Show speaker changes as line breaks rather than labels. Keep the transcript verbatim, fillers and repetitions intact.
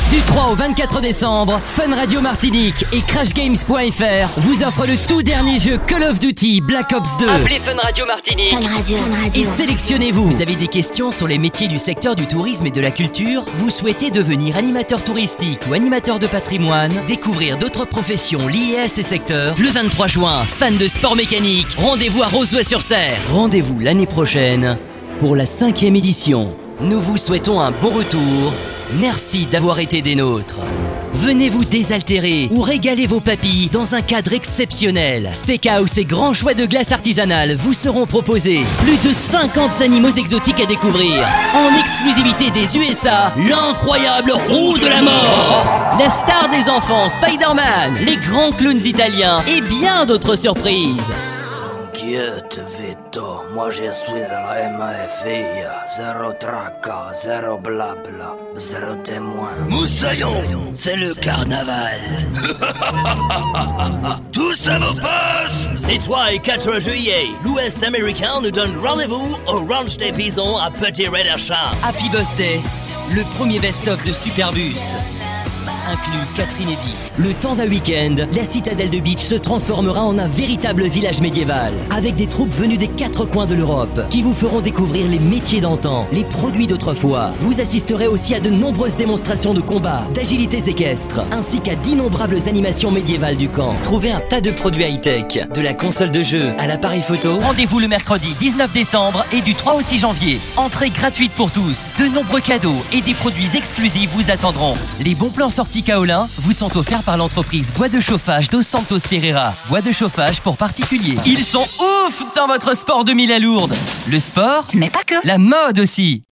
Du trois au vingt-quatre décembre, Fun Radio Martinique et Crash Games point F R vous offrent le tout dernier jeu Call of Duty Black Ops deux. Appelez Fun Radio Martinique
Fun Radio.
et sélectionnez-vous. Vous avez des questions sur les métiers du secteur du tourisme et de la culture? Vous souhaitez devenir animateur touristique ou animateur de patrimoine? Découvrir d'autres professions liées à ces secteurs? Le vingt-trois juin, fan de sport mécanique, rendez-vous à Rozoy-sur-Serre. Rendez-vous l'année prochaine pour la cinquième édition. Nous vous souhaitons un bon retour. Merci d'avoir été des nôtres. Venez vous désaltérer ou régaler vos papilles dans un cadre exceptionnel. Steakhouse et grands choix de glace artisanale vous seront proposés. Plus de cinquante animaux exotiques à découvrir. En exclusivité des U S A, l'incroyable roue de la mort. La star des enfants, Spider-Man, les grands clowns italiens et bien d'autres surprises.
T'inquiète, Vito, moi je suis à la M A F I, zéro tracas, zéro blabla, zéro témoin.
Moussaillon,
C'est le carnaval.
tout ça vous passe.
Les trois et quatre juillet, l'Ouest américain nous donne rendez-vous au Ranch des Bisons à Petit Redachat.
Happy Birthday, le premier best-of de Superbus. Inclut quatre inédits. Le temps d'un week-end, la citadelle de Beach se transformera en un véritable village médiéval, avec des troupes venues des quatre coins de l'Europe, qui vous feront découvrir les métiers d'antan, les produits d'autrefois. Vous assisterez aussi à de nombreuses démonstrations de combat, d'agilités équestres, ainsi qu'à d'innombrables animations médiévales du camp. Trouvez un tas de produits high-tech, de la console de jeu à l'appareil photo. Rendez-vous le mercredi dix-neuf décembre et du trois au six janvier. Entrée gratuite pour tous. De nombreux cadeaux et des produits exclusifs vous attendront. Les bons plans sortis Kaolin vous sont offerts par l'entreprise Bois de chauffage Dos Santos Pereira. Bois de chauffage pour particuliers. Ils sont ouf dans votre sport deux mille à Lourdes. Le sport,
Mais pas que.
la mode aussi.